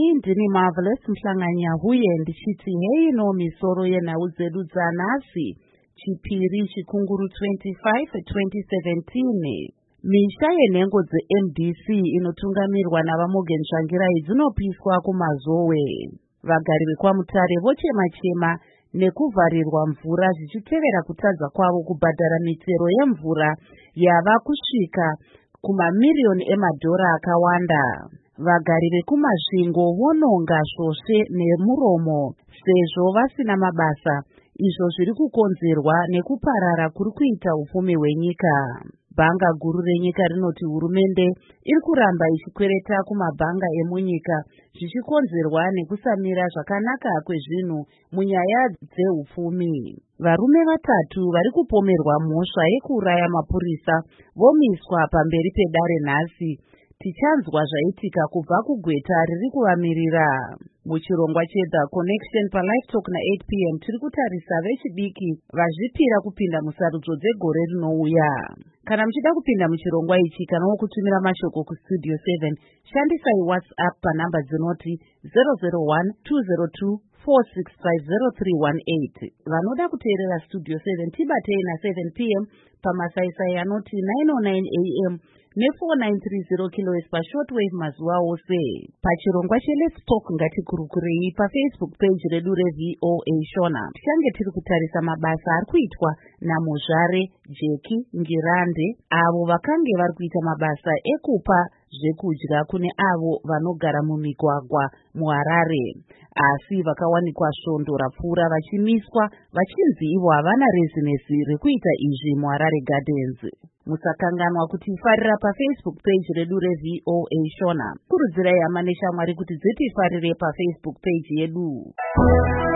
ndini Marvelous Mhlanganya huye ndichiti hei no misoro yenhau dzedu dzanhasi chipiri chikunguru 25/2017. Misha yenhengo dzeMDC inotungamirwa navaMorgan Tsvangirai dzinopiswa kumazowe. Vagari vekwaMutare vochema-chema nekuvharirwa mvura zvichitevera kutadza kwavo kubhadhara mitsero yemvura yava kusvika kumamiriyoni emadhora akawanda. Vagari vekumasvingo vononga svosve nemuromo sezvo vasina mabasa, izvo zviri kukonzerwa nekuparara kuri kuita upfumi hwenyika. Bhanga guru renyika rinoti hurumende iri kuramba ichikwereta kumabhanga emunyika zvichikonzerwa nekusamira zvakanaka kwezvinhu munyaya dzehupfumi. Varume vatatu vari kupomerwa mhosva yekuuraya mapurisa vomiswa pamberi pedare nhasi. Tichanzwa zvaitika kubva kugweta riri kuvamirira. Muchirongwa cheThe Connection paLive Talk na8 p.m. tiri kutarisa vechidiki vazvipira kupinda musarudzo dzegore rinouya. Kana muchida kupinda muchirongwa ichi kana wokutumira mashoko kustudio 7, shandisai WhatsApp panhamba dzinoti 001-202-465-0318. Vanoda kuteerera Studio 7 tibatei na7 p.m. pamasaisai anoti 909 am ne4930 kHz pashortwave mazuva ose. Pachirongwa cheLet's Talk ngatikurukurei paFacebook page redu reVOA Shona. Tichange tiri kutarisa mabasa ari kuitwa naMozvare Jeki Ngirande, avo vakange vari kuita mabasa ekupa zvekudya kune avo vanogara mumigwagwa muHarare, asi vakawanikwa svondo rapfuura vachimiswa vachinzi ivo havana rezinesi rekuita izvi muHarare Gardens. Musakanganwa kutifarira paFacebook page redu reVOA Shona. Kurudzirai hama neshamwari kuti dzitifarire paFacebook page yedu.